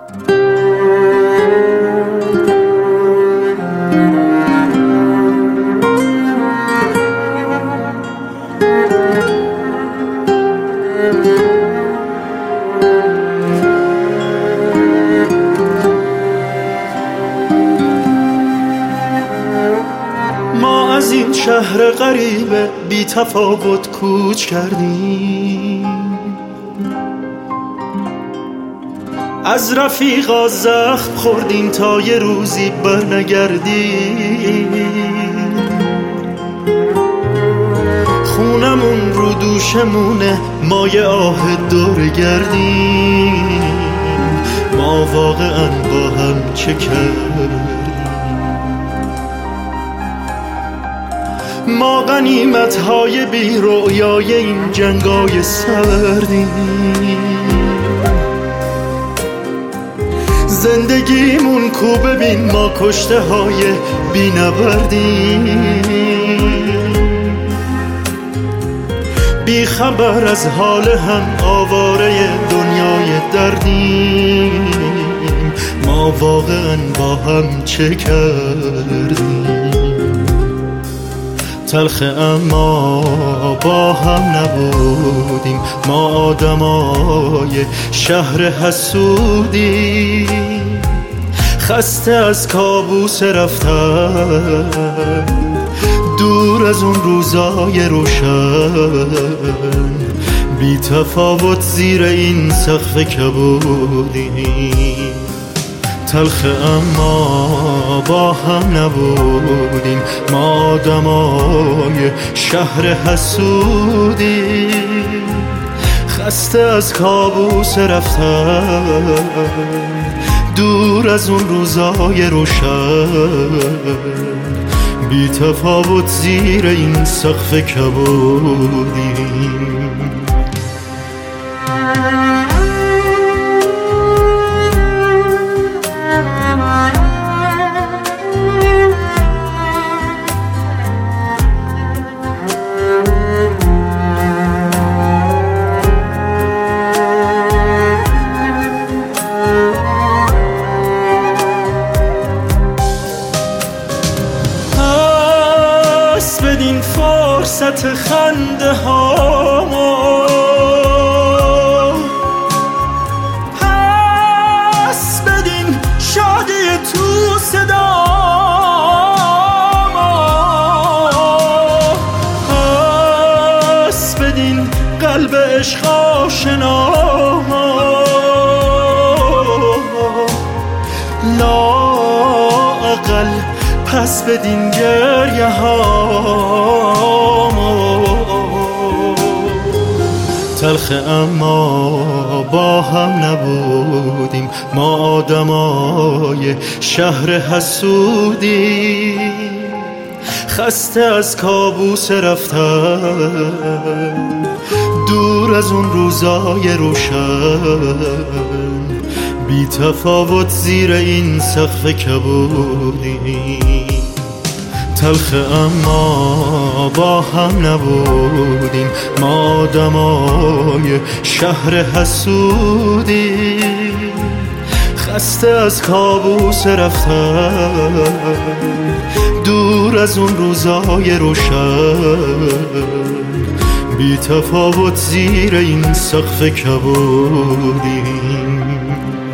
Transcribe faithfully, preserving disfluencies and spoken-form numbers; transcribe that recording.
ما از این شهر غریب بی تفاوت کوچ کردیم، از رفیقا زخم خوردیم تا یه روزی برنگردیم. خونمون رو دوشمونه، ما یه آه دور گردیم. ما واقعا با هم چه کردیم؟ ما غنیمت های بی رؤیای این جنگای سردیم. زندگیمون کو ببین، ما کشته های بی نبردیم. بی خبر از حال هم، آواره دنیای دردیم. ما واقعا با هم چه کردیم؟ تلخ اما با هم نبودیم، ما آدمای شهر حسودیم. خسته از کابوس رفتن، دور از اون روزای روشن. بی تفاوت زیر این سقف کبودیم. تلخ اما با هم نبودیم، ما آدمای شهر حسودیم. خسته از کابوس رفتن، دور از اون روزای روشن. بی تفاوت زیر این سقف کبودیم. بدین فرصت خنده هامو، پس بدین شادی تو صدامو، پس بدین قلب عشق آشنامو. لااقل پس بدین گریه هامو. تلخ اما با هم نبودیم، ما آدمای شهر حسودیم. خسته از کابوس رفتن، دور از اون روزای روشن. بی تفاوت زیر این سقف کبودیم. تلخ اما با هم نبودیم، ما آدمای شهر حسودیم. خسته از کابوس رفتن، دور از اون روزای روشن. بی تفاوت زیر این سقف کبودیم.